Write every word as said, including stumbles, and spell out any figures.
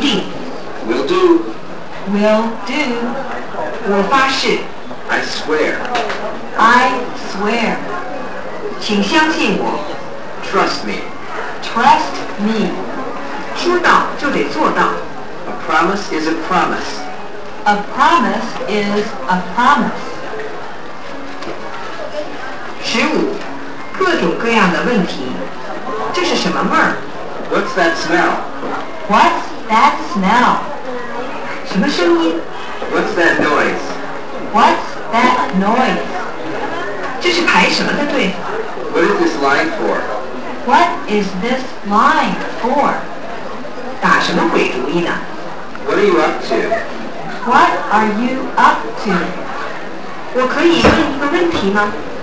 定。 Will do. Will do. 我发誓。 I swear. I swear. 请相信我。 Trust me. Trust me. 说到就得做到。 A promise is a promise. A promise is a promise. 十五，各种各样的问题。这是什么味儿 What's that smell? ？What's that smell? 什么声音 What's that noise? ？What's that noise? 这是排什么的队 What is this line for? ？What is this line for? 打什么鬼主意呢 What are you up to? ？What are you up to? 我可以问一个问题吗